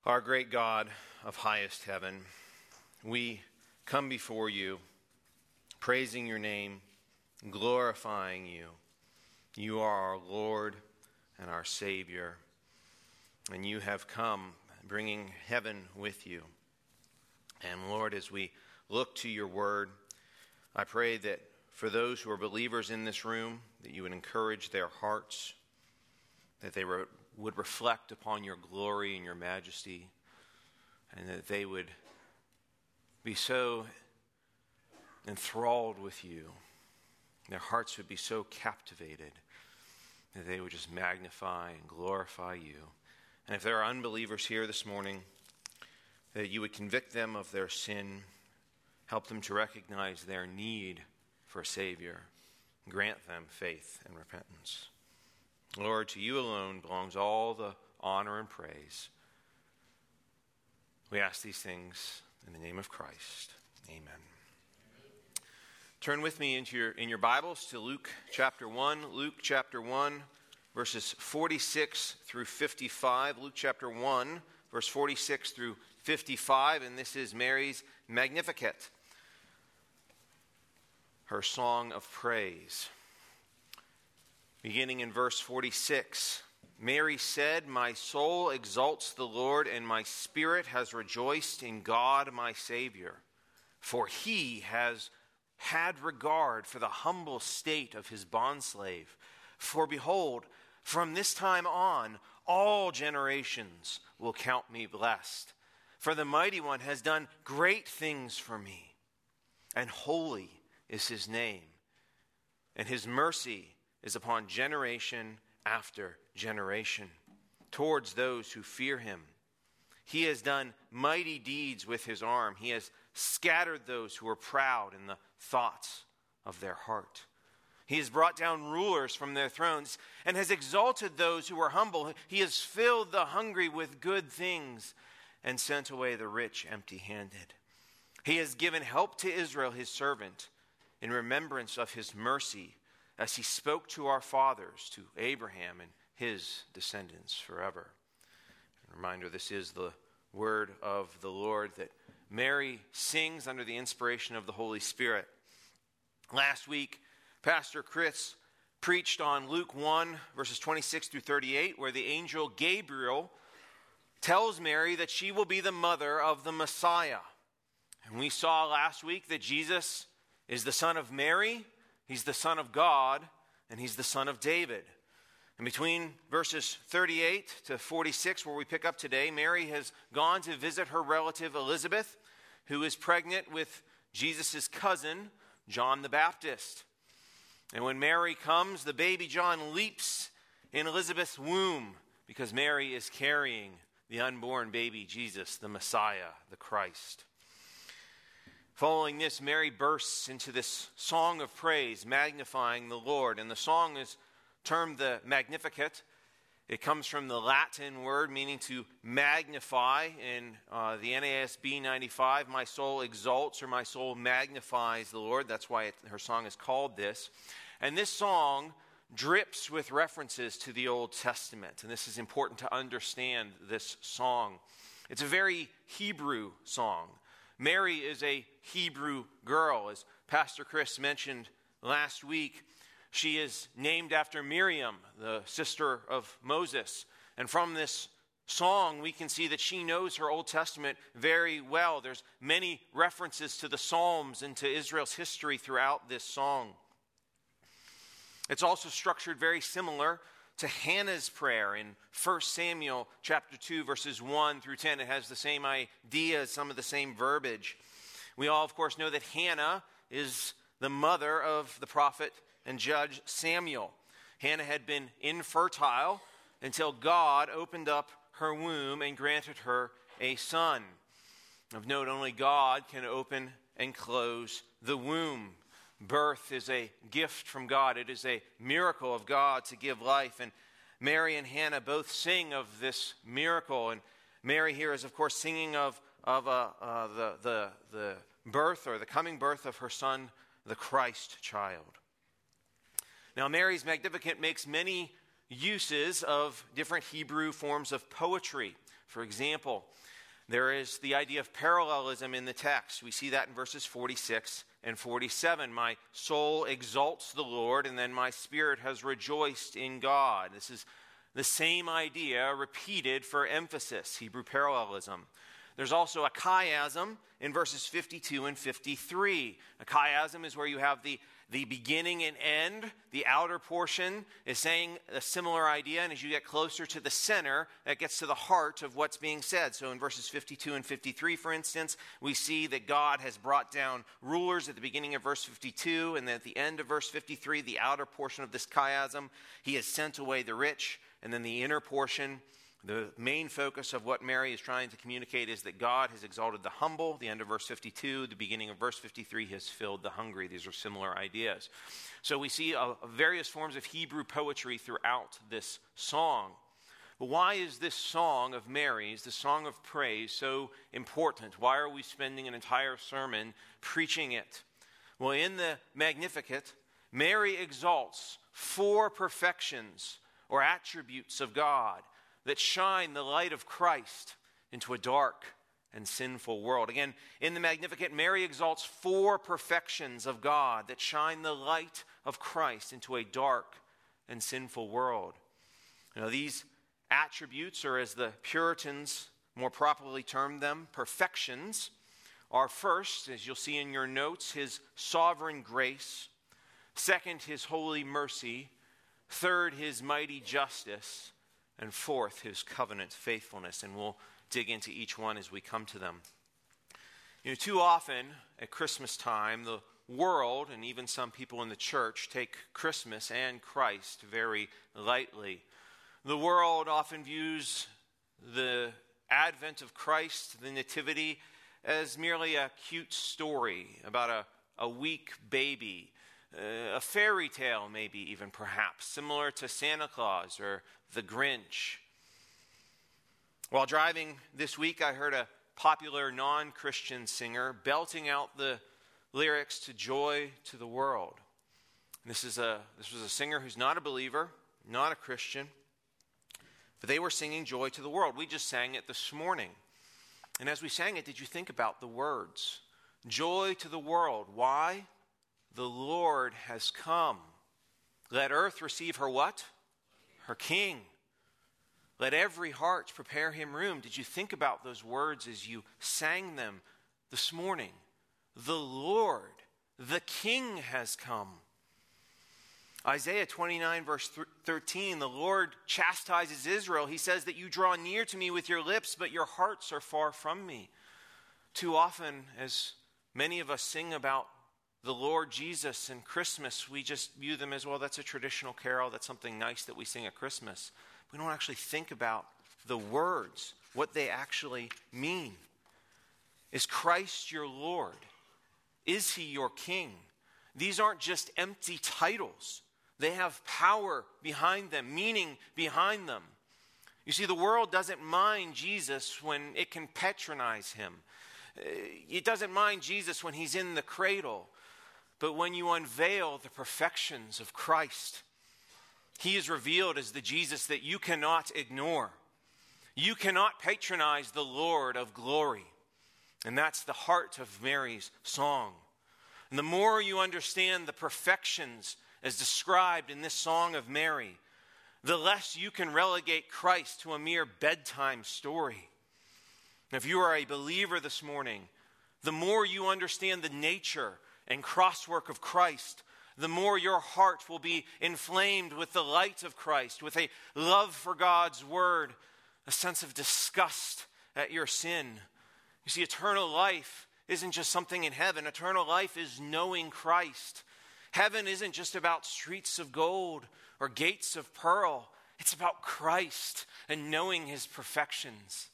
Our great God of highest heaven, we come before you, praising your name, glorifying you. You are our Lord and our Savior, and you have come bringing heaven with you. And Lord, as we look to your word, I pray that for those who are believers in this room, that you would encourage their hearts, that they would reflect upon your glory and your majesty, and that they would be so enthralled with you. Their hearts would be so captivated that they would just magnify and glorify you. And if there are unbelievers here this morning, that you would convict them of their sin, help them to recognize their need for a Savior, grant them faith and repentance. Lord, to you alone belongs all the honor and praise. We ask these things in the name of Christ. Amen. Turn with me in your Bibles to Luke chapter 1. Luke chapter 1, verses 46 through 55. Luke chapter 1, verse 46 through 55. And this is Mary's Magnificat, her song of praise. Beginning in verse 46, Mary said, "My soul exalts the Lord, and my spirit has rejoiced in God my Savior. For he has had regard for the humble state of his bondslave. For behold, from this time on, all generations will count me blessed. For the Mighty One has done great things for me, and holy is his name, and his mercy is upon generation after generation, towards those who fear him. He has done mighty deeds with his arm. He has scattered those who are proud in the thoughts of their heart. He has brought down rulers from their thrones and has exalted those who are humble. He has filled the hungry with good things and sent away the rich empty-handed. He has given help to Israel, his servant, in remembrance of his mercy, as he spoke to our fathers, to Abraham and his descendants forever." A reminder, this is the word of the Lord that Mary sings under the inspiration of the Holy Spirit. Last week, Pastor Chris preached on Luke 1, verses 26 through 38, where the angel Gabriel tells Mary that she will be the mother of the Messiah. And we saw last week that Jesus is the son of Mary, he's the son of God, and he's the son of David. And between verses 38 to 46, where we pick up today, Mary has gone to visit her relative Elizabeth, who is pregnant with Jesus' cousin, John the Baptist. And when Mary comes, the baby John leaps in Elizabeth's womb because Mary is carrying the unborn baby Jesus, the Messiah, the Christ. Following this, Mary bursts into this song of praise, magnifying the Lord. And the song is termed the Magnificat. It comes from the Latin word meaning to magnify. In the NASB 95, my soul exalts, or my soul magnifies the Lord. That's why her song is called this. And this song drips with references to the Old Testament. And this is important to understand this song. It's a very Hebrew song. Mary is a Hebrew girl. As Pastor Chris mentioned last week, she is named after Miriam, the sister of Moses. And from this song, we can see that she knows her Old Testament very well. There's many references to the Psalms and to Israel's history throughout this song. It's also structured very similar to Hannah's prayer in 1 Samuel chapter 2, verses 1 through 10. It has the same idea, some of the same verbiage. We all, of course, know that Hannah is the mother of the prophet and judge Samuel. Hannah had been infertile until God opened up her womb and granted her a son. Of note, only God can open and close the womb. Birth is a gift from God. It is a miracle of God to give life. And Mary and Hannah both sing of this miracle. And Mary here is, of course, singing of the birth or the coming birth of her son, the Christ child. Now, Mary's Magnificat makes many uses of different Hebrew forms of poetry. For example, there is the idea of parallelism in the text. We see that in verses 46 and 47. My soul exalts the Lord, and then my spirit has rejoiced in God. This is the same idea repeated for emphasis, Hebrew parallelism. There's also a chiasm in verses 52 and 53. A chiasm is where you have the beginning and end. The outer portion is saying a similar idea, and as you get closer to the center, that gets to the heart of what's being said. So in verses 52 and 53, for instance, we see that God has brought down rulers at the beginning of verse 52, and then at the end of verse 53, the outer portion of this chiasm, he has sent away the rich, and then the inner portion, the main focus of what Mary is trying to communicate is that God has exalted the humble. The end of verse 52, the beginning of verse 53, he has filled the hungry. These are similar ideas. So we see various forms of Hebrew poetry throughout this song. But why is this song of Mary's, the song of praise, so important? Why are we spending an entire sermon preaching it? Well, in the Magnificat, Mary exalts 4 perfections or attributes of God that shine the light of Christ into a dark and sinful world. Again, in the Magnificat, Mary exalts 4 perfections of God that shine the light of Christ into a dark and sinful world. You know, these attributes, or as the Puritans more properly termed them, perfections, are first, as you'll see in your notes, his sovereign grace. Second, his holy mercy. Third, his mighty justice. And fourth, his covenant faithfulness. And we'll dig into each one as we come to them. You know, too often at Christmas time, the world and even some people in the church take Christmas and Christ very lightly. The world often views the advent of Christ, the nativity, as merely a cute story about a weak baby, a fairy tale maybe even perhaps, similar to Santa Claus or the Grinch. While driving this week, I heard a popular non-Christian singer belting out the lyrics to Joy to the World. And this was a singer who's not a believer, not a Christian, but they were singing Joy to the World. We just sang it this morning. And as we sang it, did you think about the words? Joy to the world. Why? The Lord has come. Let earth receive her what? Her King. Let every heart prepare him room. Did you think about those words as you sang them this morning? The Lord, the King has come. Isaiah 29 verse 13, the Lord chastises Israel. He says that you draw near to me with your lips, but your hearts are far from me. Too often, as many of us sing about the Lord Jesus and Christmas, we just view them as, well, that's a traditional carol. That's something nice that we sing at Christmas. We don't actually think about the words, what they actually mean. Is Christ your Lord? Is he your King? These aren't just empty titles. They have power behind them, meaning behind them. You see, the world doesn't mind Jesus when it can patronize him. It doesn't mind Jesus when he's in the cradle. But when you unveil the perfections of Christ, he is revealed as the Jesus that you cannot ignore. You cannot patronize the Lord of glory. And that's the heart of Mary's song. And the more you understand the perfections as described in this song of Mary, the less you can relegate Christ to a mere bedtime story. And if you are a believer this morning, the more you understand the nature and crosswork of Christ, the more your heart will be inflamed with the light of Christ, with a love for God's word, a sense of disgust at your sin. You see, eternal life isn't just something in heaven. Eternal life is knowing Christ. Heaven isn't just about streets of gold or gates of pearl. It's about Christ and knowing his perfections.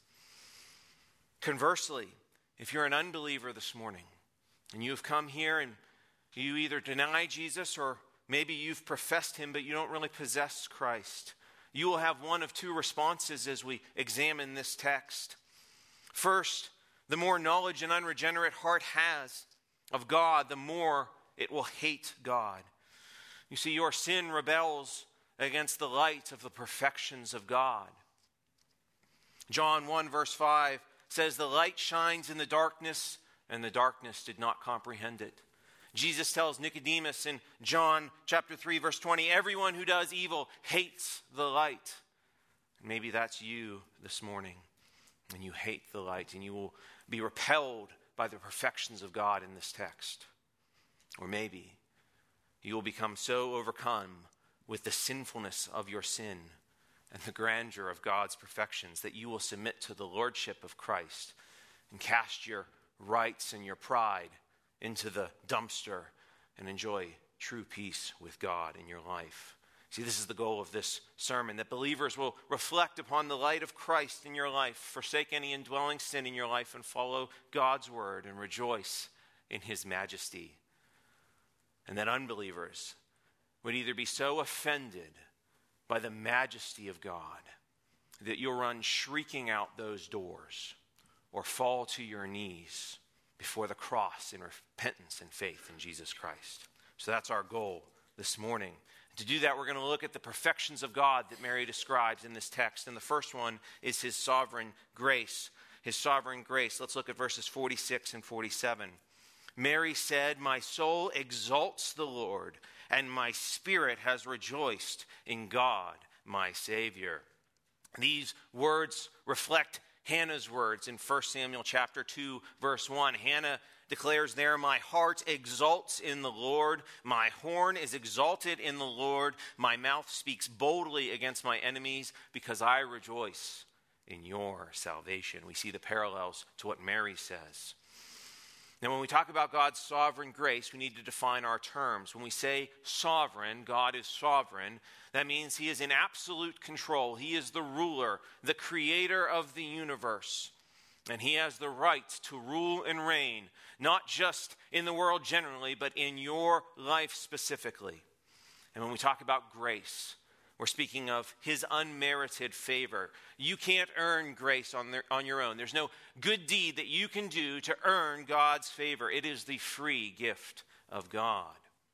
Conversely, if you're an unbeliever this morning and you have come here and you either deny Jesus or maybe you've professed him but you don't really possess Christ, you will have one of two responses as we examine this text. First, the more knowledge an unregenerate heart has of God, the more it will hate God. You see, your sin rebels against the light of the perfections of God. John 1 verse 5 says, the light shines in the darkness, and the darkness did not comprehend it. Jesus tells Nicodemus in John chapter 3 verse 20, everyone who does evil hates the light. Maybe that's you this morning, and you hate the light, and you will be repelled by the perfections of God in this text. Or maybe you will become so overcome with the sinfulness of your sin and the grandeur of God's perfections that you will submit to the lordship of Christ and cast your rights and your pride into the dumpster and enjoy true peace with God in your life. See, this is the goal of this sermon, that believers will reflect upon the light of Christ in your life, forsake any indwelling sin in your life, and follow God's word and rejoice in his majesty. And that unbelievers would either be so offended by the majesty of God that you'll run shrieking out those doors, or fall to your knees before the cross in repentance and faith in Jesus Christ. So that's our goal this morning. To do that, we're going to look at the perfections of God that Mary describes in this text. And the first one is his sovereign grace. His sovereign grace. Let's look at verses 46 and 47. Mary said, my soul exalts the Lord, and my spirit has rejoiced in God, my Savior. These words reflect Hannah's words in 1 Samuel chapter 2, verse 1. Hannah declares there, my heart exalts in the Lord, my horn is exalted in the Lord, my mouth speaks boldly against my enemies, because I rejoice in your salvation. We see the parallels to what Mary says. Now, when we talk about God's sovereign grace, we need to define our terms. When we say sovereign, God is sovereign, that means he is in absolute control. He is the ruler, the creator of the universe. And he has the right to rule and reign, not just in the world generally, but in your life specifically. And when we talk about grace, we're speaking of his unmerited favor. You can't earn grace on your own. There's no good deed that you can do to earn God's favor. It is the free gift of God.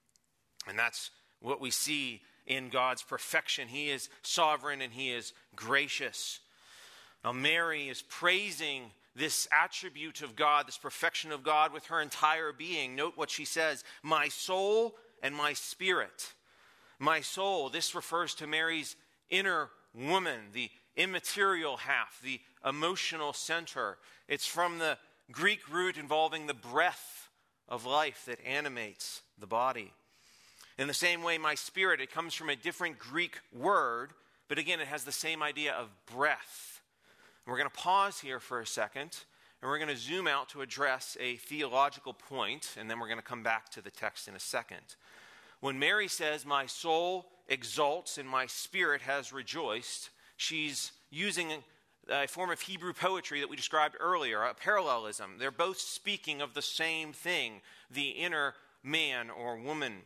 And that's what we see in God's perfection. He is sovereign and he is gracious. Now, Mary is praising this attribute of God, this perfection of God, with her entire being. Note what she says, my soul and my spirit. My soul, this refers to Mary's inner woman, the immaterial half, the emotional center. It's from the Greek root involving the breath of life that animates the body. In the same way, my spirit, it comes from a different Greek word, but again, it has the same idea of breath. And we're going to pause here for a second, and we're going to zoom out to address a theological point, and then we're going to come back to the text in a second. When Mary says, my soul exalts and my spirit has rejoiced, she's using a form of Hebrew poetry that we described earlier, a parallelism. They're both speaking of the same thing, the inner man or woman.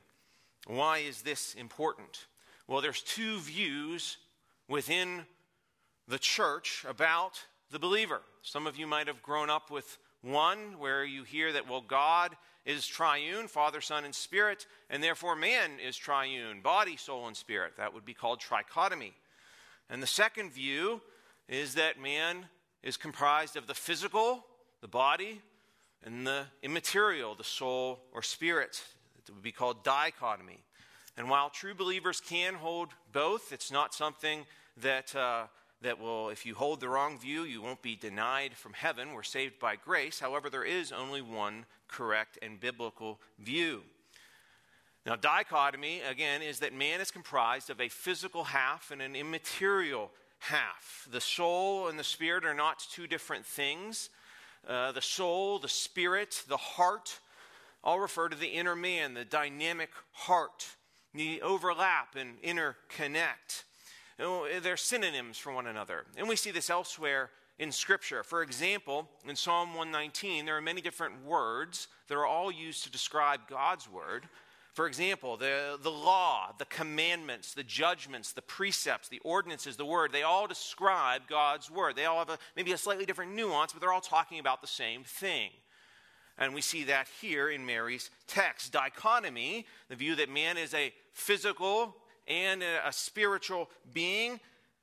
Why is this important? Well, there's two views within the church about the believer. Some of you might have grown up with one where you hear that, well, God is triune, Father, Son, and Spirit, and therefore man is triune, body, soul, and spirit. That would be called trichotomy. And the second view is that man is comprised of the physical, the body, and the immaterial, the soul or spirit. It would be called dichotomy. And while true believers can hold both, it's not something that will, if you hold the wrong view, you won't be denied from heaven. We're saved by grace. However, there is only one correct and biblical view. Now, dichotomy, again, is that man is comprised of a physical half and an immaterial half. The soul and the spirit are not two different things. The soul, the spirit, the heart, all refer to the inner man, the dynamic heart. They overlap and interconnect. They're synonyms for one another. And we see this elsewhere in Scripture. For example, in Psalm 119, there are many different words that are all used to describe God's word. For example, the law, the commandments, the judgments, the precepts, the ordinances, the word, they all describe God's word. They all have maybe a slightly different nuance, but they're all talking about the same thing. And we see that here in Mary's text. Dichotomy, the view that man is a physical and a spiritual being,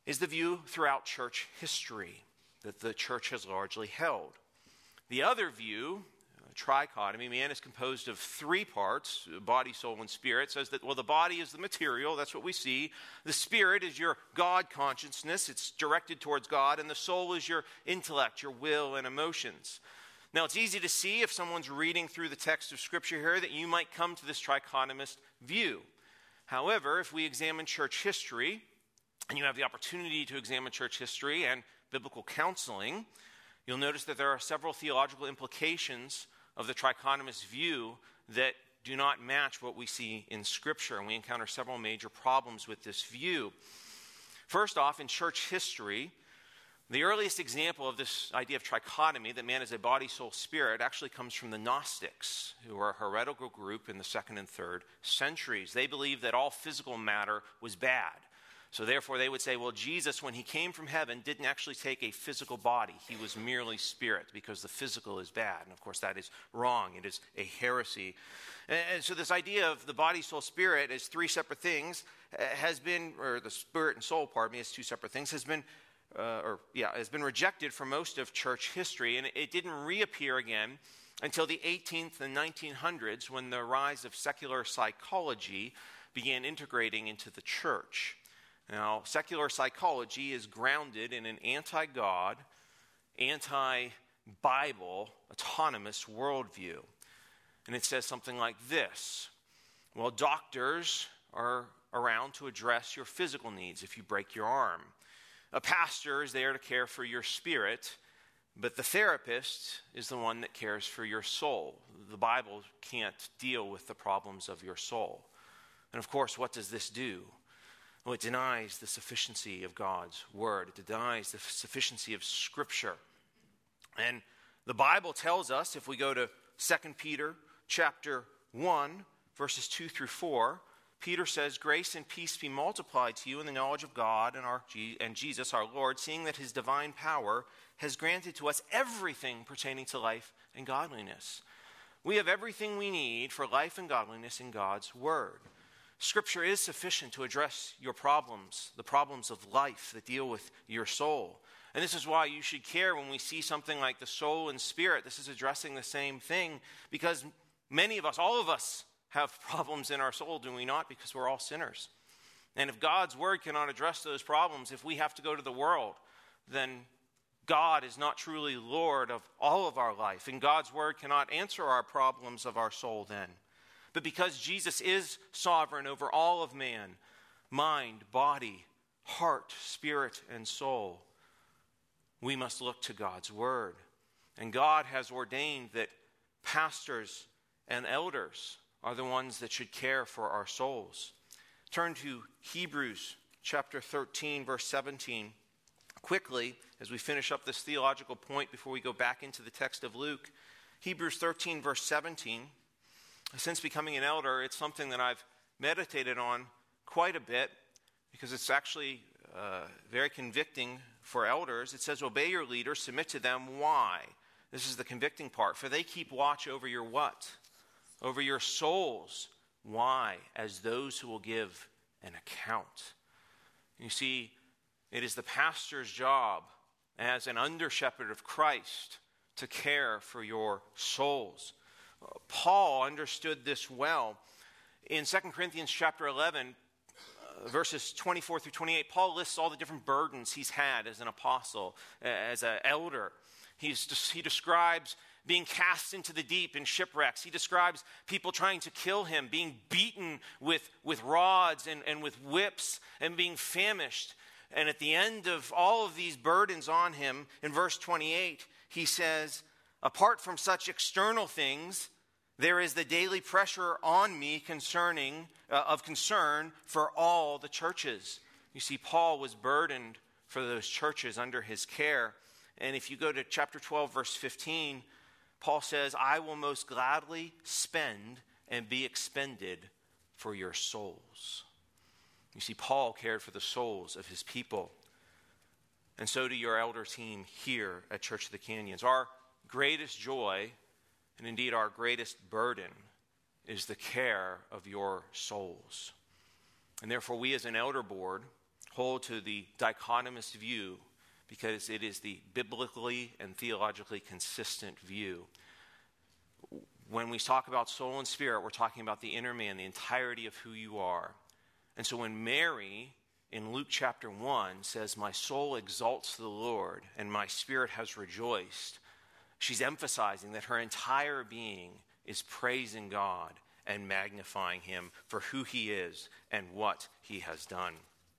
is the view throughout church history that the church has largely held. The other view, trichotomy, man is composed of three parts, body, soul, and spirit, says that, well, the body is the material, that's what we see. The spirit is your God consciousness, it's directed towards God, and the soul is your intellect, your will, and emotions. Now, it's easy to see if someone's reading through the text of Scripture here that you might come to this trichotomist view. However, if we examine church history, and you have the opportunity to examine church history and biblical counseling, you'll notice that there are several theological implications of the trichotomist view that do not match what we see in Scripture, and we encounter several major problems with this view. First off, in church history, the earliest example of this idea of trichotomy, that man is a body, soul, spirit, actually comes from the Gnostics, who are a heretical group in the 2nd and 3rd centuries. They believed that all physical matter was bad. So therefore they would say, well, Jesus, when he came from heaven, didn't actually take a physical body. He was merely spirit, because the physical is bad. And of course that is wrong. It is a heresy. And so this idea of the body, soul, spirit as three separate things has been, or the spirit and soul, pardon me, as two separate things, has been rejected for most of church history. And it didn't reappear again until the 18th and 1900s, when the rise of secular psychology began integrating into the church. Now, secular psychology is grounded in an anti-God, anti-Bible, autonomous worldview. And it says something like this: well, doctors are around to address your physical needs if you break your arm. A pastor is there to care for your spirit, but the therapist is the one that cares for your soul. The Bible can't deal with the problems of your soul. And of course, what does this do? Well, it denies the sufficiency of God's word. It denies the sufficiency of Scripture. And the Bible tells us, if we go to 2 Peter chapter 1, verses 2 through 4, Peter says, "Grace and peace be multiplied to you in the knowledge of God and Jesus our Lord, seeing that his divine power has granted to us everything pertaining to life and godliness." We have everything we need for life and godliness in God's word. Scripture is sufficient to address your problems, the problems of life that deal with your soul. And this is why you should care when we see something like the soul and spirit. This is addressing the same thing, because many of us, all of us, have problems in our soul, do we not? Because we're all sinners. And if God's word cannot address those problems, if we have to go to the world, then God is not truly Lord of all of our life. And God's word cannot answer our problems of our soul then. But because Jesus is sovereign over all of man, mind, body, heart, spirit, and soul, we must look to God's word. And God has ordained that pastors and elders are the ones that should care for our souls. Turn to Hebrews chapter 13, verse 17. Quickly, as we finish up this theological point before we go back into the text of Luke. Hebrews 13, verse 17. Since becoming an elder, it's something that I've meditated on quite a bit, because it's actually very convicting for elders. It says, "Obey your leaders, submit to them." Why? This is the convicting part. "For they keep watch over your" what? "Over your souls." Why? "As those who will give an account." You see, it is the pastor's job as an under-shepherd of Christ to care for your souls. Paul understood this well. In 2 Corinthians chapter 11, verses 24 through 28, Paul lists all the different burdens he's had as an apostle, as an elder. He describes being cast into the deep in shipwrecks. He describes people trying to kill him, being beaten with rods and with whips, and being famished. And at the end of all of these burdens on him, in verse 28, he says, "Apart from such external things, there is the daily pressure on me of concern for all the churches." You see, Paul was burdened for those churches under his care. And if you go to chapter 12, verse 15, Paul says, "I will most gladly spend and be expended for your souls." You see, Paul cared for the souls of his people. And so do your elder team here at Church of the Canyons. Our greatest joy, and indeed our greatest burden, is the care of your souls. And therefore we as an elder board, hold to the dichotomous view because it is the biblically and theologically consistent view. When we talk about soul and spirit, we're talking about the inner man, the entirety of who you are. And so when Mary, in Luke chapter 1, says, "My soul exalts the Lord, and my spirit has rejoiced," she's emphasizing that her entire being is praising God and magnifying him for who he is and what he has done.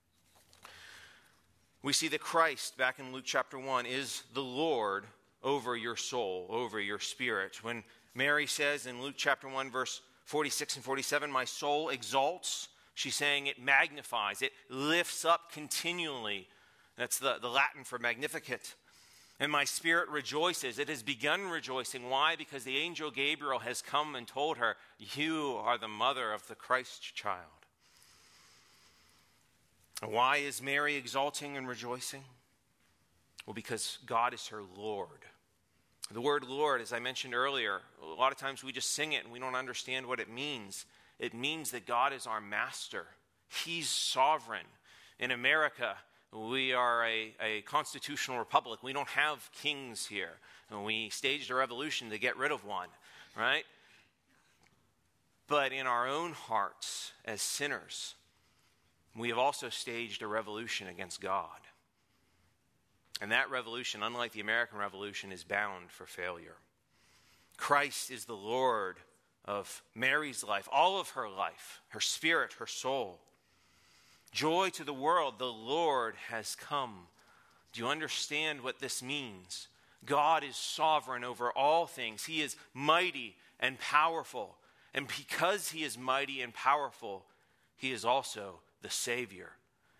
We see that Christ, back in Luke chapter 1, is the Lord over your soul, over your spirit. When Mary says in Luke chapter 1, verse 46 and 47, "My soul exalts," she's saying it magnifies, it lifts up continually. That's the Latin for magnificat. "And my spirit rejoices." It has begun rejoicing. Why? Because the angel Gabriel has come and told her, "You are the mother of the Christ child." Why is Mary exalting and rejoicing? Well, because God is her Lord. The word Lord, as I mentioned earlier, a lot of times we just sing it and we don't understand what it means. It means that God is our master. He's sovereign. In America, we are a constitutional republic. We don't have kings here. And we staged a revolution to get rid of one, right? But in our own hearts as sinners, we have also staged a revolution against God. And that revolution, unlike the American Revolution, is bound for failure. Christ is the Lord of Mary's life, all of her life, her spirit, her soul. Joy to the world, the Lord has come. Do you understand what this means? God is sovereign over all things. He is mighty and powerful. And because he is mighty and powerful, he is also the Savior.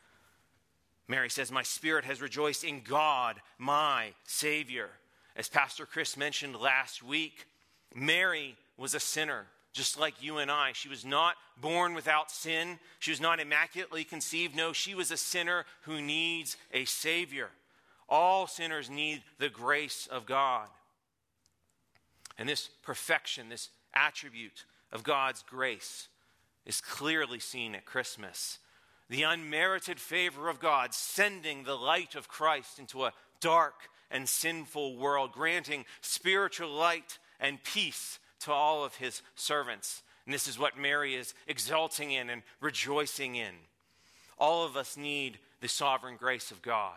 Mary says, "My spirit has rejoiced in God, my Savior." As Pastor Chris mentioned last week, Mary was a sinner, just like you and I. She was not born without sin. She was not immaculately conceived. No, she was a sinner who needs a Savior. All sinners need the grace of God. And this perfection, this attribute of God's grace is clearly seen at Christmas. The unmerited favor of God sending the light of Christ into a dark and sinful world, granting spiritual light and peace to all of his servants. And this is what Mary is exulting in and rejoicing in. All of us need the sovereign grace of God.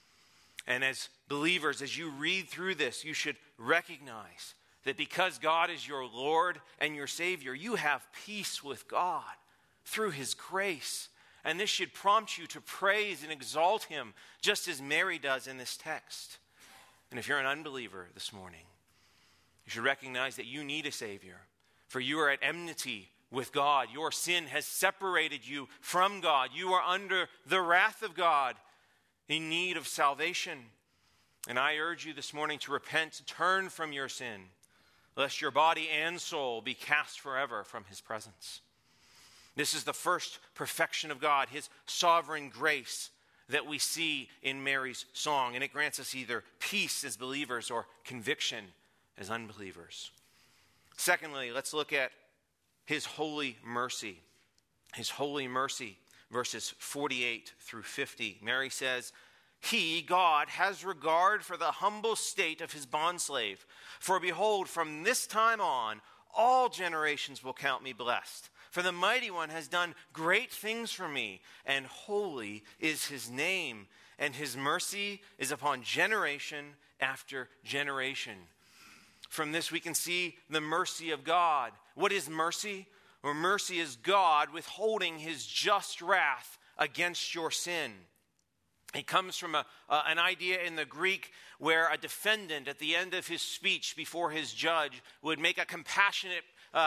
And as believers, as you read through this, you should recognize that because God is your Lord and your Savior, you have peace with God through his grace. And this should prompt you to praise and exalt him, just as Mary does in this text. And if you're an unbeliever this morning, you should recognize that you need a Savior, for you are at enmity with God. Your sin has separated you from God. You are under the wrath of God, in need of salvation. And I urge you this morning to repent, turn from your sin, lest your body and soul be cast forever from his presence. This is the first perfection of God, his sovereign grace that we see in Mary's song. And it grants us either peace as believers or conviction as unbelievers. Secondly, let's look at his holy mercy. His holy mercy, verses 48 through 50. Mary says, "He, God, has regard for the humble state of his bondslave. For behold, from this time on, all generations will count me blessed. For the Mighty One has done great things for me, and holy is his name, and his mercy is upon generation after generation." From this we can see the mercy of God. What is mercy? Well, mercy is God withholding his just wrath against your sin. It comes from an idea in the Greek where a defendant at the end of his speech before his judge would make a compassionate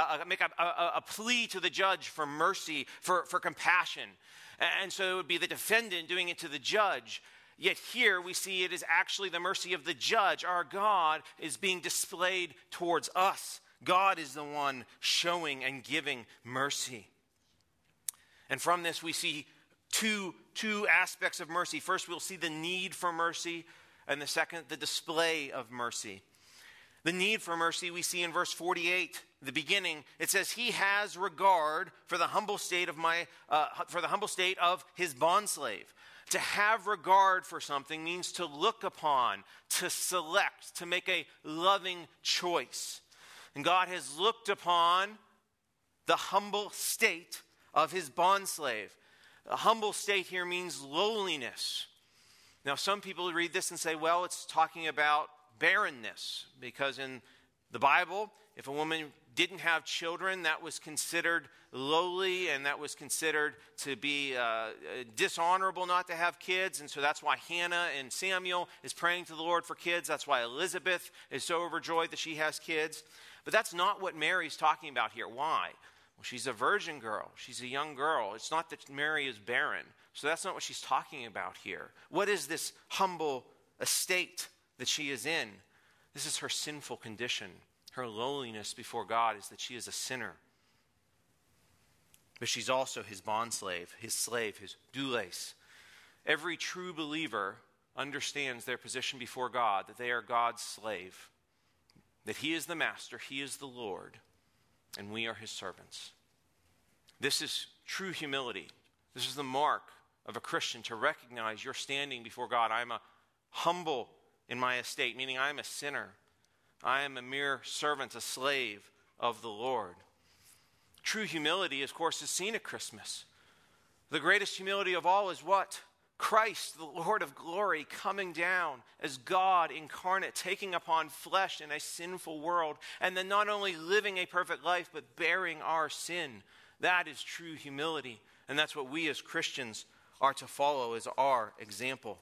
a plea to the judge for mercy, for compassion. And so it would be the defendant doing it to the judge. Yet here we see it is actually the mercy of the judge. Our God is being displayed towards us. God is the one showing and giving mercy. And from this we see two aspects of mercy. First, we'll see the need for mercy, and the second, the display of mercy. The need for mercy we see in verse 48, the beginning. It says, "He has regard for the humble state of his bondslave." To have regard for something means to look upon, to select, to make a loving choice. And God has looked upon the humble state of his bondslave. A humble state here means lowliness. Now, some people read this and say, well, it's talking about barrenness, because in the Bible, if a woman didn't have children, that was considered lowly, and that was considered to be dishonorable not to have kids. And so that's why Hannah and Samuel is praying to the Lord for kids. That's why Elizabeth is so overjoyed that she has kids. But that's not what Mary's talking about here. Why? Well, she's a virgin girl. She's a young girl. It's not that Mary is barren. So that's not what she's talking about here. What is this humble estate that she is in? This is her sinful condition. Her lowliness before God is that she is a sinner. But she's also his bondslave, his slave, his doulos. Every true believer understands their position before God, that they are God's slave, that he is the master, he is the Lord, and we are his servants. This is true humility. This is the mark of a Christian, to recognize you're standing before God. I'm a humble in my estate, meaning I'm a sinner. I am a mere servant, a slave of the Lord. True humility, of course, is seen at Christmas. The greatest humility of all is what? Christ, the Lord of glory, coming down as God incarnate, taking upon flesh in a sinful world, and then not only living a perfect life, but bearing our sin. That is true humility, and that's what we as Christians are to follow as our example.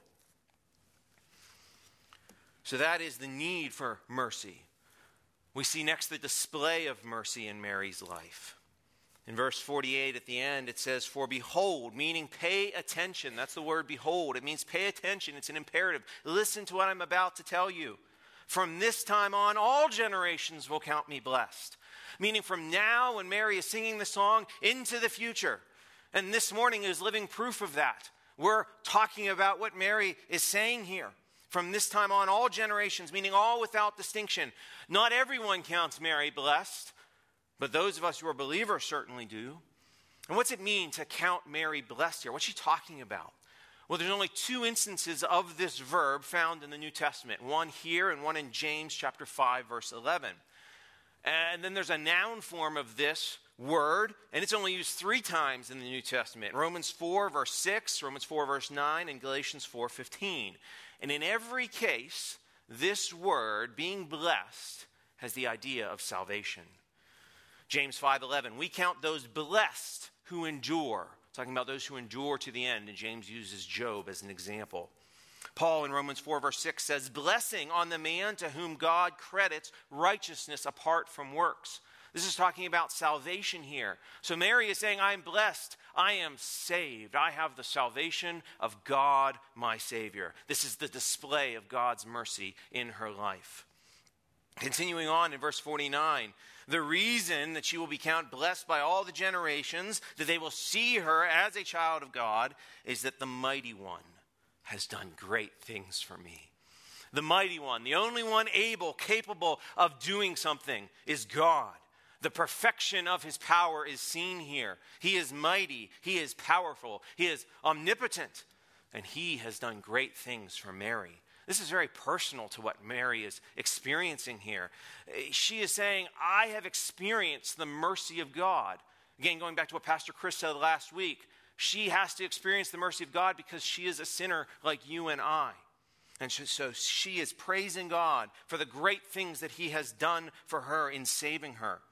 So that is the need for mercy. We see next the display of mercy in Mary's life. In verse 48 at the end, it says, "For behold," meaning pay attention. That's the word behold. It means pay attention. It's an imperative. Listen to what I'm about to tell you. "From this time on, all generations will count me blessed." Meaning from now, when Mary is singing the song, into the future. And this morning is living proof of that. We're talking about what Mary is saying here. From this time on, all generations, meaning all without distinction. Not everyone counts Mary blessed, but those of us who are believers certainly do. And what's it mean to count Mary blessed here? What's she talking about? Well, there's only two instances of this verb found in the New Testament. One here and one in James chapter 5, verse 11. And then there's a noun form of this word, and it's only used 3 times in the New Testament. Romans 4, verse 6, Romans 4, verse 9, and Galatians 4:15. And in every case, this word, being blessed, has the idea of salvation. James 5:11, "We count those blessed who endure." Talking about those who endure to the end, and James uses Job as an example. Paul in Romans 4, verse 6 says, "Blessing on the man to whom God credits righteousness apart from works." This is talking about salvation here. So Mary is saying, I am blessed. I am saved. I have the salvation of God, my Savior. This is the display of God's mercy in her life. Continuing on in verse 49, "The reason that she will be counted blessed by all the generations, that they will see her as a child of God, is that the Mighty One has done great things for me." The Mighty One, the only one able, capable of doing something, is God. The perfection of his power is seen here. He is mighty. He is powerful. He is omnipotent. And he has done great things for Mary. This is very personal to what Mary is experiencing here. She is saying, I have experienced the mercy of God. Again, going back to what Pastor Chris said last week, she has to experience the mercy of God because she is a sinner like you and I. And so she is praising God for the great things that he has done for her in saving her.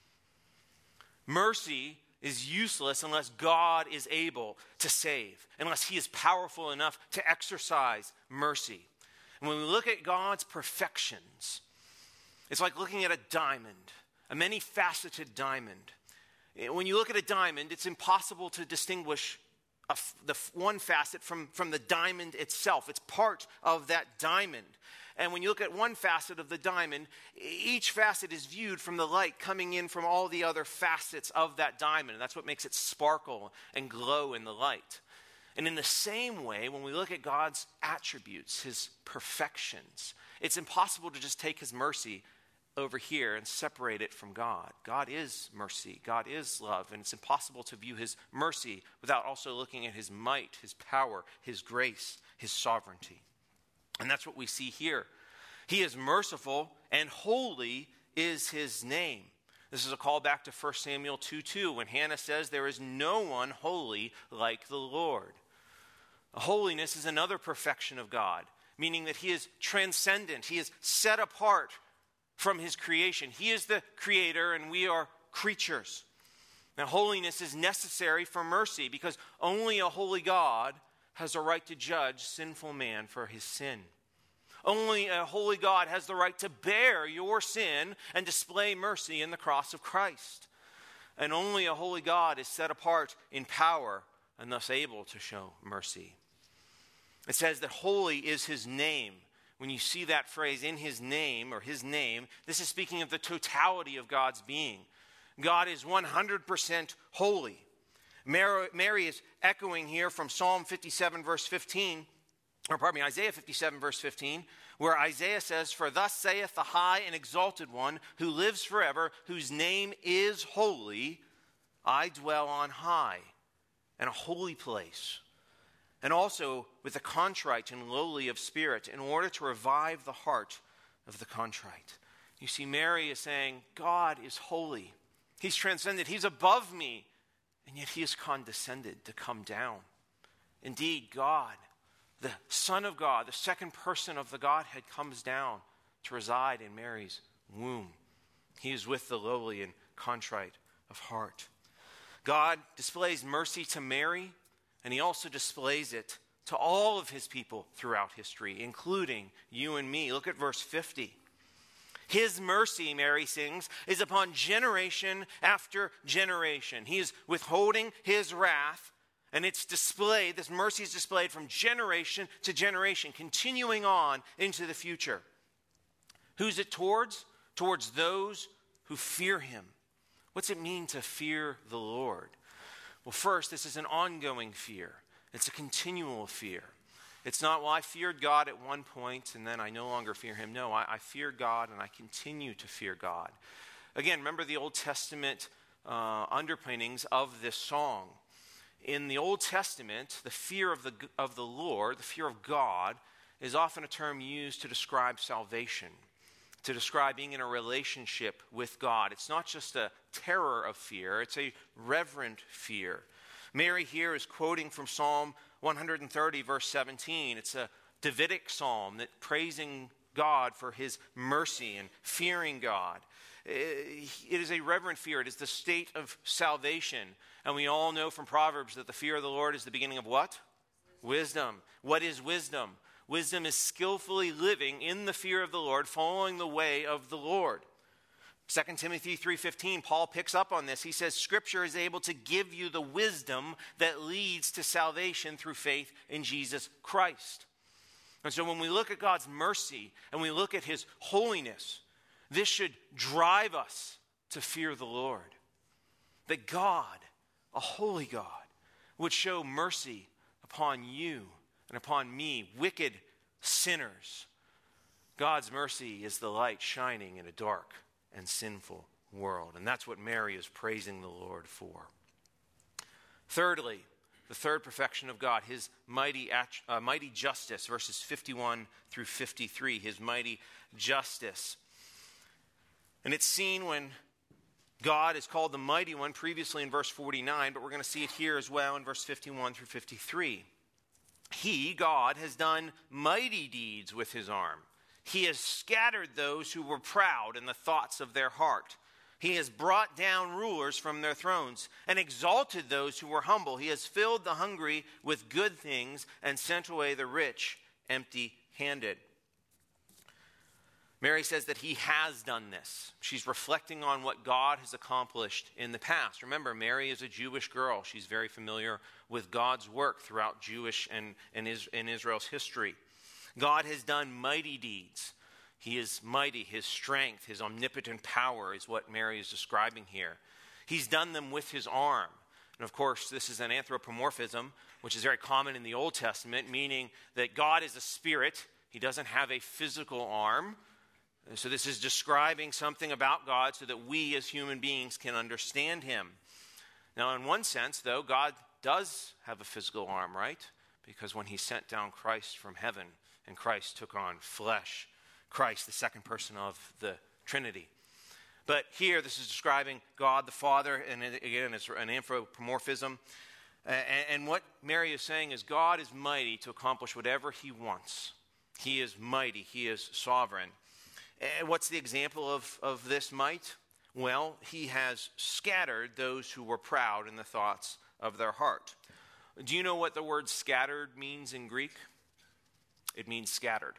Mercy is useless unless God is able to save, unless he is powerful enough to exercise mercy. And when we look at God's perfections, it's like looking at a diamond, a many-faceted diamond. When you look at a diamond, it's impossible to distinguish the one facet from the diamond itself. It's part of that diamond. And when you look at one facet of the diamond, each facet is viewed from the light coming in from all the other facets of that diamond. And that's what makes it sparkle and glow in the light. And in the same way, when we look at God's attributes, his perfections, it's impossible to just take his mercy over here and separate it from God. God is mercy. God is love. And it's impossible to view his mercy without also looking at his might, his power, his grace, his sovereignty. And that's what we see here. He is merciful, and holy is his name. This is a call back to 1 Samuel 2:2 when Hannah says, "There is no one holy like the Lord." Holiness is another perfection of God, meaning that he is transcendent. He is set apart from his creation. He is the creator and we are creatures. Now, holiness is necessary for mercy because only a holy God has a right to judge sinful man for his sin. Only a holy God has the right to bear your sin and display mercy in the cross of Christ. And only a holy God is set apart in power and thus able to show mercy. It says that holy is his name. When you see that phrase, in his name, or his name, this is speaking of the totality of God's being. God is 100% holy. Mary is echoing here from Psalm 57 verse 15, Isaiah 57 verse 15, where Isaiah says, "For thus saith the high and exalted one who lives forever, whose name is holy, I dwell on high, in a holy place, and also with the contrite and lowly of spirit, in order to revive the heart of the contrite." You see, Mary is saying, God is holy. He's transcended. He's above me. And yet he has condescended to come down. Indeed, God, the Son of God, the second person of the Godhead, comes down to reside in Mary's womb. He is with the lowly and contrite of heart. God displays mercy to Mary, and he also displays it to all of his people throughout history, including you and me. Look at verse 50. His mercy, Mary sings, is upon generation after generation. He is withholding his wrath, and it's displayed, this mercy is displayed from generation to generation, continuing on into the future. Who's it towards? Towards those who fear him. What's it mean to fear the Lord? Well, first, this is an ongoing fear. It's a continual fear. It's not, well, I feared God at one point and then I no longer fear him. No, I fear God and I continue to fear God. Again, remember the Old Testament underpinnings of this song. In the Old Testament, the fear of the Lord, the fear of God, is often a term used to describe salvation, to describe being in a relationship with God. It's not just a terror of fear, it's a reverent fear. Mary here is quoting from Psalm 130, verse 17. It's a Davidic psalm that praising God for his mercy and fearing God. It is a reverent fear. It is the state of salvation. And we all know from Proverbs that the fear of the Lord is the beginning of what? Wisdom. What is wisdom? Wisdom is skillfully living in the fear of the Lord, following the way of the Lord. 2 Timothy 3:15, Paul picks up on this. He says, Scripture is able to give you the wisdom that leads to salvation through faith in Jesus Christ. And so when we look at God's mercy and we look at his holiness, this should drive us to fear the Lord. That God, a holy God, would show mercy upon you and upon me, wicked sinners. God's mercy is the light shining in a dark and sinful world. And that's what Mary is praising the Lord for. Thirdly, the third perfection of God, his mighty justice, verses 51 through 53, his mighty justice. And it's seen when God is called the mighty one previously in verse 49, but we're going to see it here as well in verse 51 through 53. He, God, has done mighty deeds with his arm. He has scattered those who were proud in the thoughts of their heart. He has brought down rulers from their thrones and exalted those who were humble. He has filled the hungry with good things and sent away the rich empty-handed. Mary says that he has done this. She's reflecting on what God has accomplished in the past. Remember, Mary is a Jewish girl. She's very familiar with God's work throughout Jewish and Israel's history. God has done mighty deeds. He is mighty. His strength, his omnipotent power is what Mary is describing here. He's done them with his arm. And of course, this is an anthropomorphism, which is very common in the Old Testament, meaning that God is a spirit. He doesn't have a physical arm. So this is describing something about God so that we as human beings can understand him. Now, in one sense, though, God does have a physical arm, right? Because when he sent down Christ from heaven and Christ took on flesh, Christ, the second person of the Trinity. But here, this is describing God the Father, and again, it's an anthropomorphism. And what Mary is saying is God is mighty to accomplish whatever he wants. He is mighty. He is sovereign. And what's the example of this might? Well, he has scattered those who were proud in the thoughts of their heart. Do you know what the word scattered means in Greek? It means scattered.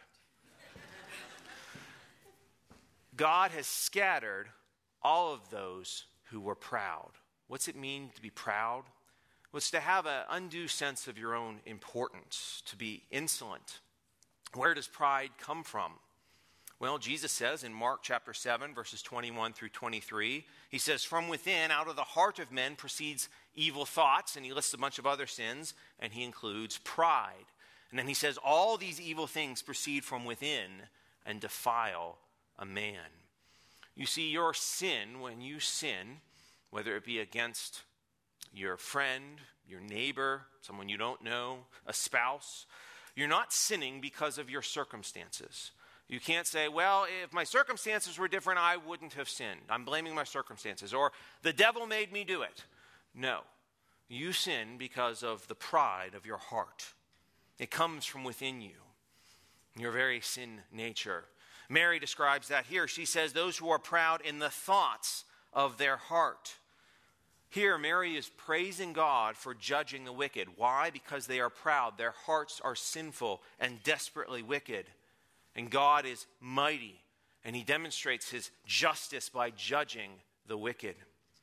God has scattered all of those who were proud. What's it mean to be proud? Well, it's to have an undue sense of your own importance, to be insolent. Where does pride come from? Well, Jesus says in Mark chapter 7, verses 21 through 23, he says, "From within, out of the heart of men proceeds evil thoughts," and he lists a bunch of other sins, and he includes pride. And then he says, "All these evil things proceed from within and defile a man." You see, your sin, when you sin, whether it be against your friend, your neighbor, someone you don't know, a spouse, you're not sinning because of your circumstances. You can't say, well, if my circumstances were different, I wouldn't have sinned. I'm blaming my circumstances. Or the devil made me do it. No. You sin because of the pride of your heart. It comes from within you, your very sin nature. Mary describes that here. She says, those who are proud in the thoughts of their heart. Here, Mary is praising God for judging the wicked. Why? Because they are proud. Their hearts are sinful and desperately wicked. And God is mighty, and he demonstrates his justice by judging the wicked.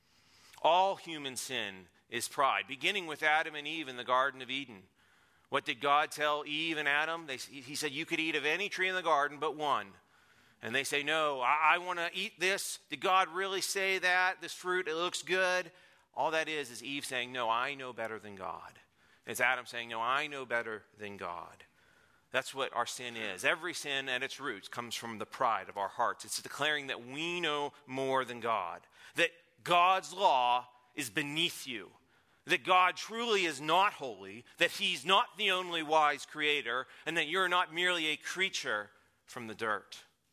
All human sin is pride, beginning with Adam and Eve in the Garden of Eden. What did God tell Eve and Adam? He said, you could eat of any tree in the garden but one. And they say, no, I want to eat this. Did God really say that? This fruit, it looks good. All that is Eve saying, no, I know better than God. It's Adam saying, no, I know better than God. That's what our sin is. Every sin at its roots comes from the pride of our hearts. It's declaring that we know more than God, that God's law is beneath you, that God truly is not holy, that he's not the only wise creator, and that you're not merely a creature from the dirt.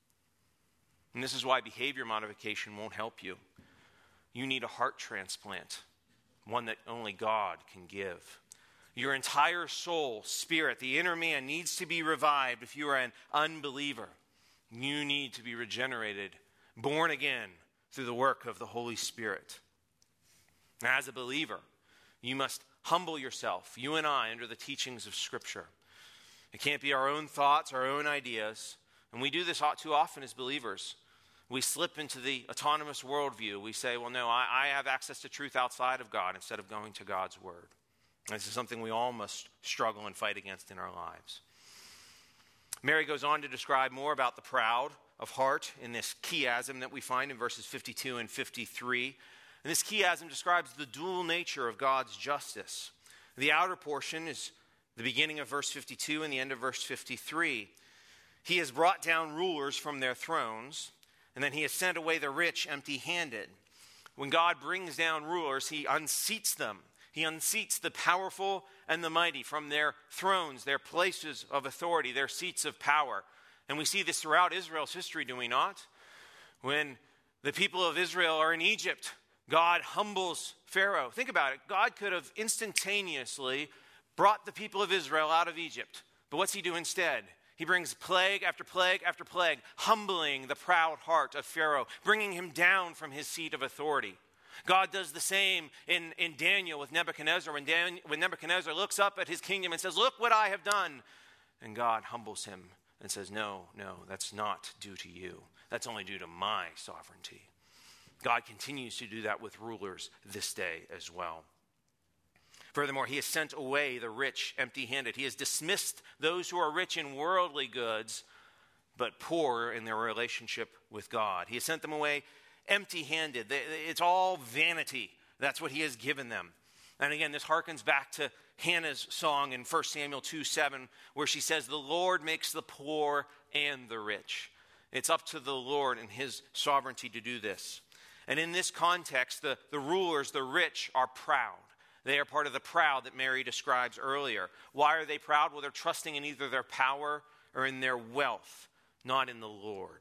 And this is why behavior modification won't help you. You need a heart transplant, one that only God can give. Your entire soul, spirit, the inner man needs to be revived if you are an unbeliever. You need to be regenerated, born again through the work of the Holy Spirit. Now, as a believer, you must humble yourself, you and I, under the teachings of Scripture. It can't be our own thoughts, our own ideas. And we do this too often as believers. We slip into the autonomous worldview. We say, well, no, I have access to truth outside of God instead of going to God's word. This is something we all must struggle and fight against in our lives. Mary goes on to describe more about the proud of heart in this chiasm that we find in verses 52 and 53. And this chiasm describes the dual nature of God's justice. The outer portion is the beginning of verse 52 and the end of verse 53. He has brought down rulers from their thrones, and then he has sent away the rich empty-handed. When God brings down rulers, he unseats them. He unseats the powerful and the mighty from their thrones, their places of authority, their seats of power. And we see this throughout Israel's history, do we not? When the people of Israel are in Egypt, God humbles Pharaoh. Think about it. God could have instantaneously brought the people of Israel out of Egypt. But what's he do instead? He brings plague after plague after plague, humbling the proud heart of Pharaoh, bringing him down from his seat of authority. God does the same in Daniel with Nebuchadnezzar. When Nebuchadnezzar looks up at his kingdom and says, look what I have done. And God humbles him and says, no, that's not due to you. That's only due to my sovereignty. God continues to do that with rulers this day as well. Furthermore, he has sent away the rich empty-handed. He has dismissed those who are rich in worldly goods, but poor in their relationship with God. He has sent them away empty-handed. It's all vanity. That's what he has given them. And again, this harkens back to Hannah's song in 1 Samuel 2:7, where she says, the Lord makes the poor and the rich. It's up to the Lord and his sovereignty to do this. And in this context, the rulers, the rich, are proud. They are part of the proud that Mary describes earlier. Why are they proud? Well, they're trusting in either their power or in their wealth, not in the Lord.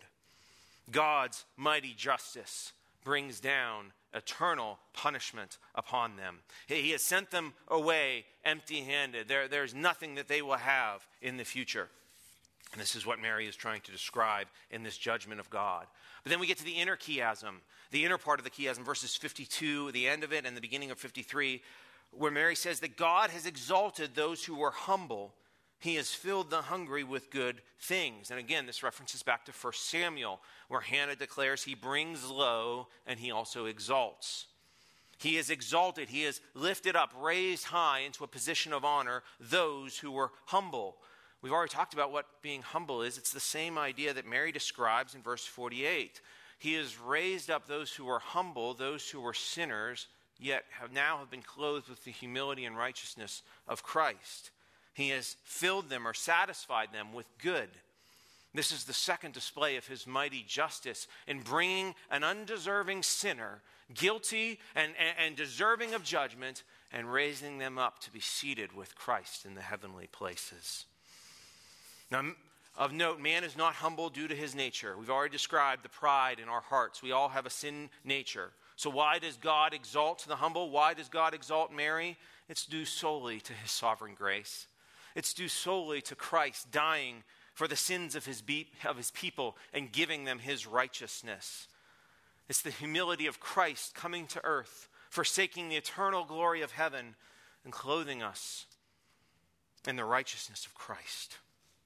God's mighty justice brings down eternal punishment upon them. He has sent them away empty-handed. There's nothing that they will have in the future. And this is what Mary is trying to describe in this judgment of God. But then we get to the inner chiasm, the inner part of the chiasm, verses 52, the end of it, and the beginning of 53, where Mary says that God has exalted those who were humble. He has filled the hungry with good things. And again, this references back to 1 Samuel, where Hannah declares he brings low and he also exalts. He has exalted, he has lifted up, raised high into a position of honor those who were humble. We've already talked about what being humble is. It's the same idea that Mary describes in verse 48. He has raised up those who were humble, those who were sinners, yet have been clothed with the humility and righteousness of Christ. He has filled them or satisfied them with good. This is the second display of his mighty justice in bringing an undeserving sinner, guilty and deserving of judgment, and raising them up to be seated with Christ in the heavenly places. Now, of note, man is not humble due to his nature. We've already described the pride in our hearts. We all have a sin nature. So why does God exalt the humble? Why does God exalt Mary? It's due solely to his sovereign grace. It's due solely to Christ dying for the sins of his people and giving them his righteousness. It's the humility of Christ coming to earth, forsaking the eternal glory of heaven and clothing us in the righteousness of Christ.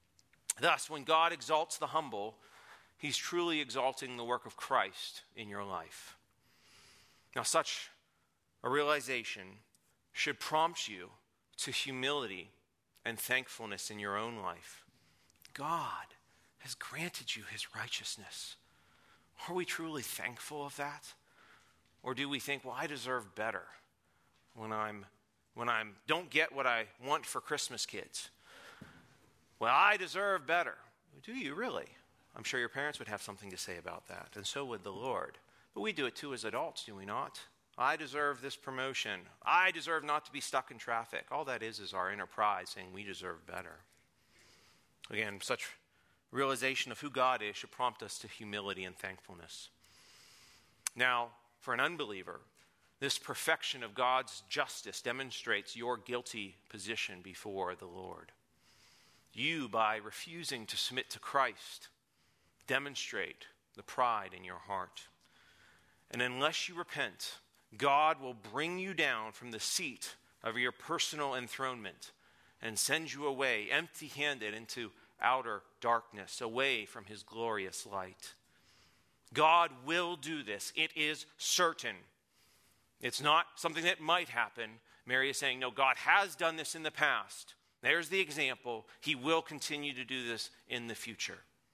Thus, when God exalts the humble, he's truly exalting the work of Christ in your life. Now, such a realization should prompt you to humility and thankfulness in your own life. God has granted you his righteousness. Are we truly thankful of that? Or do we think, well, I deserve better when I don't get what I want for Christmas, kids? Well, I deserve better. Do you really? I'm sure your parents would have something to say about that, and so would the Lord. But we do it too as adults, do we not? I deserve this promotion. I deserve not to be stuck in traffic. All that is our inner pride saying we deserve better. Again, such realization of who God is should prompt us to humility and thankfulness. Now, for an unbeliever, this perfection of God's justice demonstrates your guilty position before the Lord. You, by refusing to submit to Christ, demonstrate the pride in your heart. And unless you repent, God will bring you down from the seat of your personal enthronement and send you away empty-handed into outer darkness, away from his glorious light. God will do this. It is certain. It's not something that might happen. Mary is saying, no, God has done this in the past. There's the example. He will continue to do this in the future.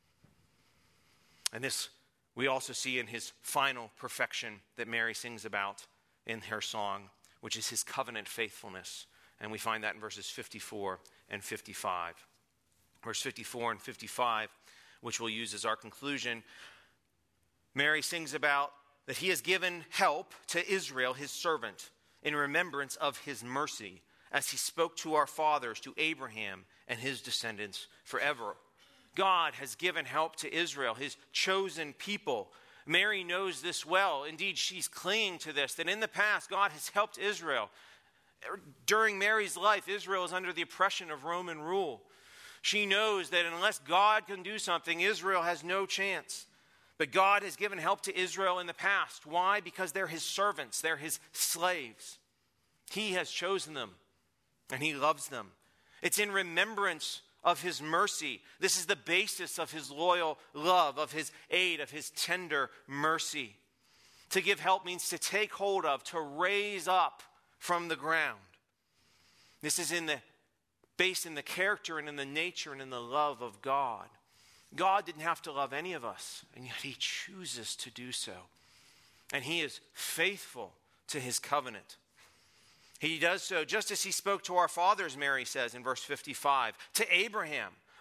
And this we also see in his final perfection that Mary sings about in her song, which is his covenant faithfulness. And we find that in verses 54 and 55. Verse 54 and 55, which we'll use as our conclusion, Mary sings about that he has given help to Israel, his servant, in remembrance of his mercy, as he spoke to our fathers, to Abraham and his descendants forever. God has given help to Israel, his chosen people. Mary knows this well. Indeed, she's clinging to this, that in the past, God has helped Israel. During Mary's life, Israel is under the oppression of Roman rule. She knows that unless God can do something, Israel has no chance. But God has given help to Israel in the past. Why? Because they're his servants. They're his slaves. He has chosen them, and he loves them. It's in remembrance of his mercy. This is the basis of his loyal love, of his aid, of his tender mercy. To give help means to take hold of, to raise up from the ground. This is based in the character and in the nature and in the love of God. God didn't have to love any of us, and yet he chooses to do so. And he is faithful to his covenant. He does so just as he spoke to our fathers, Mary says in verse 55, to Abraham.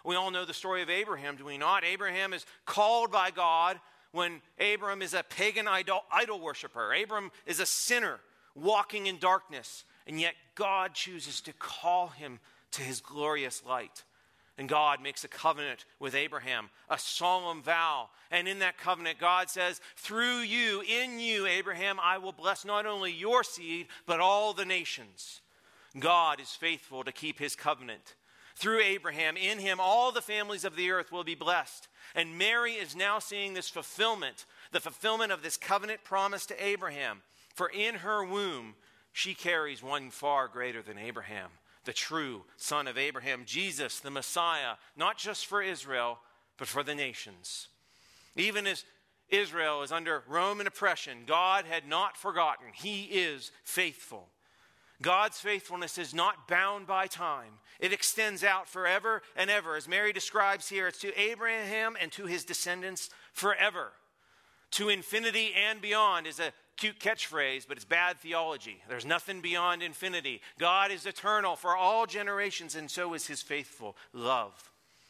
We all know the story of Abraham, do we not? Abraham is called by God when Abram is a pagan idol worshiper. Abram is a sinner walking in darkness, and yet God chooses to call him to his glorious light. And God makes a covenant with Abraham, a solemn vow. And in that covenant, God says, through you, in you, Abraham, I will bless not only your seed, but all the nations. God is faithful to keep his covenant. Through Abraham, in him, all the families of the earth will be blessed. And Mary is now seeing this fulfillment, the fulfillment of this covenant promise to Abraham. For in her womb, she carries one far greater than Abraham, the true son of Abraham, Jesus, the Messiah, not just for Israel, but for the nations. Even as Israel is under Roman oppression, God had not forgotten. He is faithful. God's faithfulness is not bound by time. It extends out forever and ever. As Mary describes here, it's to Abraham and to his descendants forever. To infinity and beyond is a cute catchphrase, but it's bad theology. There's nothing beyond infinity. God is eternal for all generations, and so is his faithful love.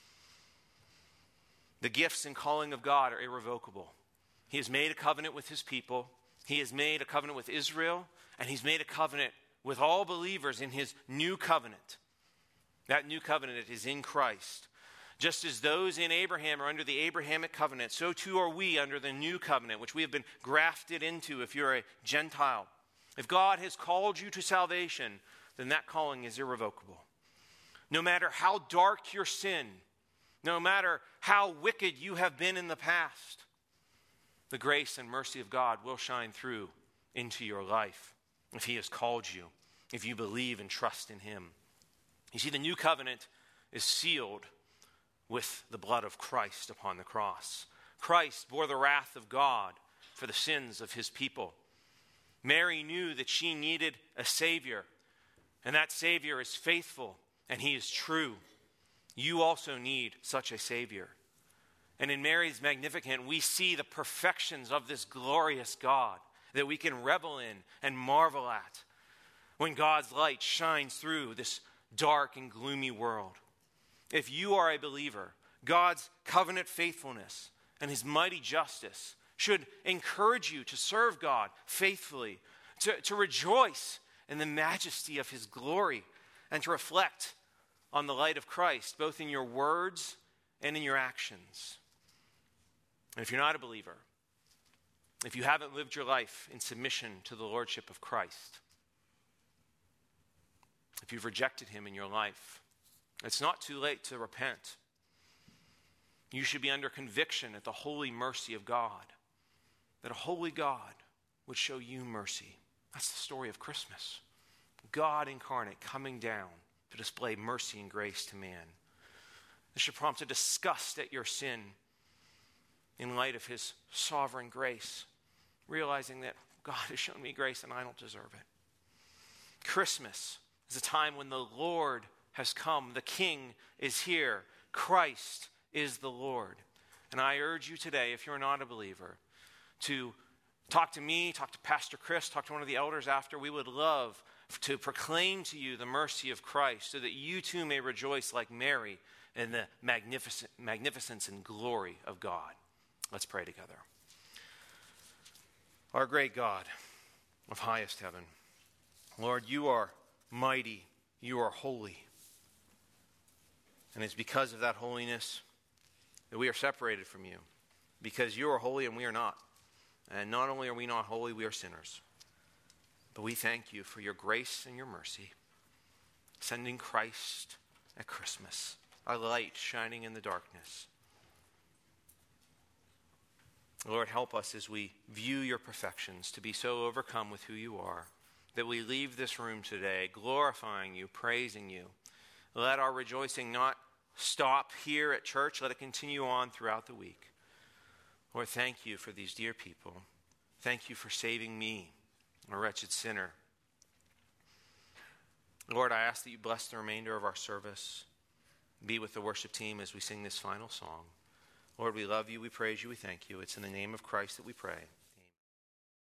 The gifts and calling of God are irrevocable. He has made a covenant with his people. He has made a covenant with Israel, and he's made a covenant with all believers in his new covenant. That new covenant is in Christ. Just as those in Abraham are under the Abrahamic covenant, so too are we under the new covenant, which we have been grafted into if you're a Gentile. If God has called you to salvation, then that calling is irrevocable. No matter how dark your sin, no matter how wicked you have been in the past, the grace and mercy of God will shine through into your life if he has called you, if you believe and trust in him. You see, the new covenant is sealed with the blood of Christ upon the cross. Christ bore the wrath of God for the sins of his people. Mary knew that she needed a Savior, and that Savior is faithful, and he is true. You also need such a Savior. And in Mary's Magnificat, we see the perfections of this glorious God that we can revel in and marvel at when God's light shines through this dark and gloomy world. If you are a believer, God's covenant faithfulness and his mighty justice should encourage you to serve God faithfully, to rejoice in the majesty of his glory, and to reflect on the light of Christ, both in your words and in your actions. And if you're not a believer, if you haven't lived your life in submission to the lordship of Christ, if you've rejected him in your life, it's not too late to repent. You should be under conviction at the holy mercy of God, that a holy God would show you mercy. That's the story of Christmas. God incarnate coming down to display mercy and grace to man. This should prompt a disgust at your sin in light of his sovereign grace, realizing that God has shown me grace and I don't deserve it. Christmas is a time when the Lord has come. The King is here. Christ is the Lord. And I urge you today, if you're not a believer, to talk to me, talk to Pastor Chris, talk to one of the elders after. We would love to proclaim to you the mercy of Christ so that you too may rejoice like Mary in the magnificence and glory of God. Let's pray together. Our great God of highest heaven, Lord, you are mighty, you are holy. And it's because of that holiness that we are separated from you. Because you are holy and we are not. And not only are we not holy, we are sinners. But we thank you for your grace and your mercy, sending Christ at Christmas, a light shining in the darkness. Lord, help us as we view your perfections to be so overcome with who you are, that we leave this room today glorifying you, praising you. Let our rejoicing not stop here at church. Let it continue on throughout the week. Lord, thank you for these dear people. Thank you for saving me, a wretched sinner. Lord, I ask that you bless the remainder of our service. Be with the worship team as we sing this final song. Lord, we love you, we praise you, we thank you. It's in the name of Christ that we pray.